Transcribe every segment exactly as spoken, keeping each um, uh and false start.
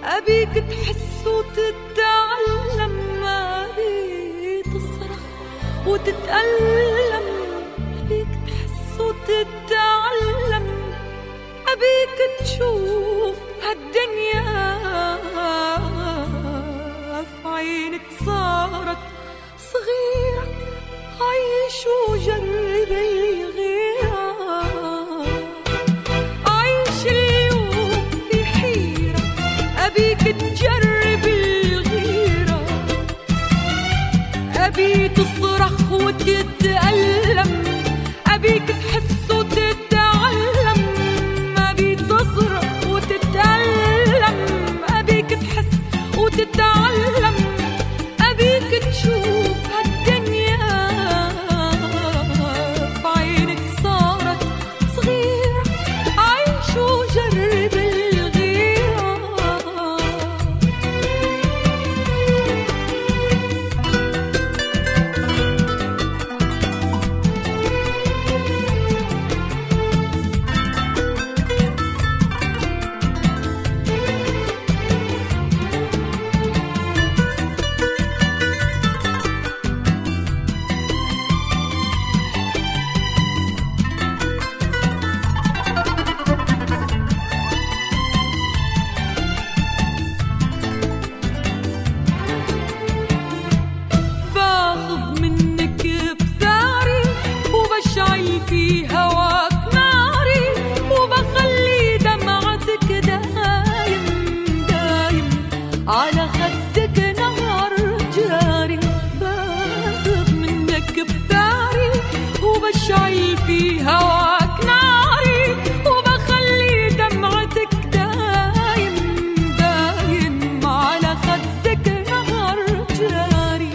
أبيك تحس وتتعلم، أبيك تصرخ وتتألم، أبيك تحس وتتعلم، أبيك تشوف هالدنيا في عينك صارت صغيرة. عيش وجرب الغيرة، عيش اليوم في حيرة، أبيك تجرب الغيرة، أبي تصرخ وتتألم، أبيك تحس وتتعلم، أبي تصرخ وتتألم، أبيك تحس وتتعلم، أبيك تشوف هالدنيا في عينك صارت صغيرة. عيش وجرب الغيرة. في هواك ناري وبخلي دمعتك دايم دايم على خدك نهر جاري. باخذ منك بثاري وبشعل في هواك ناري وبخلي دمعتك دايم دايم على خدك نهر جاري.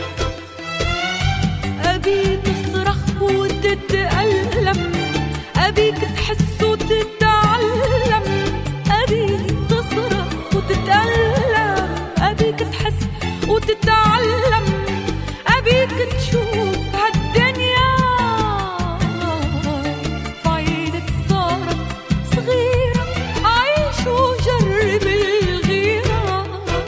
أبي تصرخ وتتألم، أبيك تحس وتتعلم، أبيك تصرخ وتتألم، أبيك تحس وتتعلم، أبيك تشوف هالدنيا في عينك صارت صغيرة. عيش وجرب الغيرة.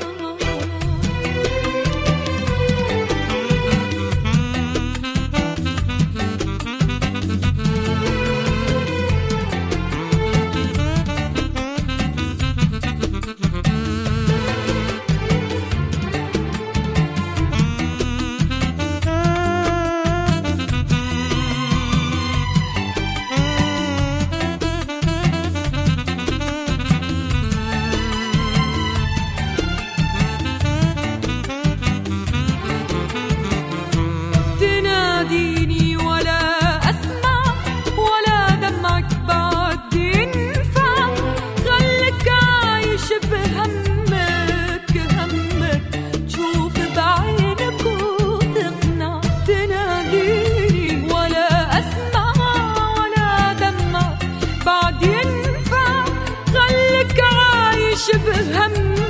تناديني ولا أسمع ولا دمعك بعد ينفع، خليك عايش بهمك همك تشوف بعينك وتقنع. تناديني ولا أسمع ولا دمعك بعد ينفع، خليك عايش بهمك